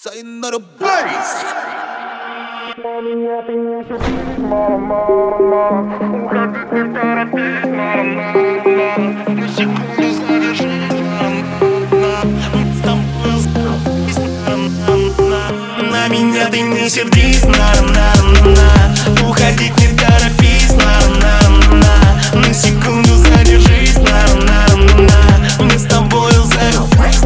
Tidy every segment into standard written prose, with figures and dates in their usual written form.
Sayonara Blaze. На меня ты не сердись, мало, мало, мало. Уходить не торопись, мало, мало, мало. На секунду задержись, с тобой справись, на меня ты не сердись, уходить не торопись, на секунду задержись, мне с тобою захватись,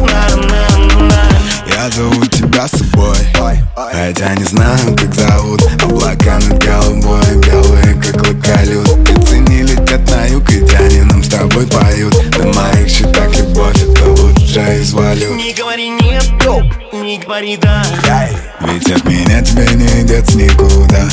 Я зову тебя с собой, хотя не знаю, как зовут. Облака над головой белые, как локалют. Птицы не летят на юг, и тяни нам с тобой поют. На моих счетах любовь, это лучшая из валют. Не говори нет, не говори да, ведь от меня тебе не идет никуда.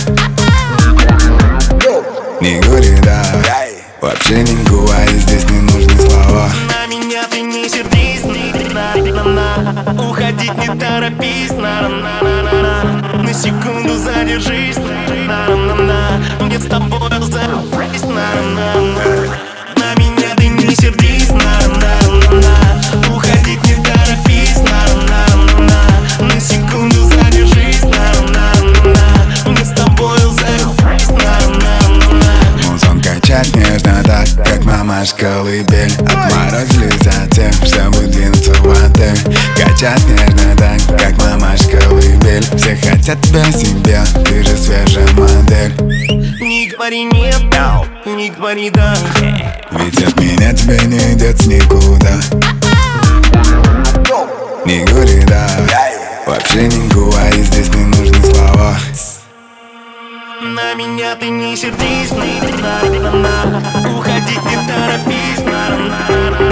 Не говори да, вообще не говори, здесь не нужны слова. на меня ты не сердись, уходить не торопись, на секунду задержись, мне с тобой захватись, на меня ты не сердись, уходить не торопись, на секунду задержись, мне с тобой захватись, Музон качать нежно так, как мамашка колыбель. Отморозили за тем, чтобы двинуться в отель. Качать нежно так, как мамашка колыбель. Все хотят тебя себе, ты же свежая модель. не говори нет, не говори да, Ведь от меня тебе не идет никуда. Не говори да, вообще не говори, здесь не нужны слова. на меня ты не сердись, уходить не торопись,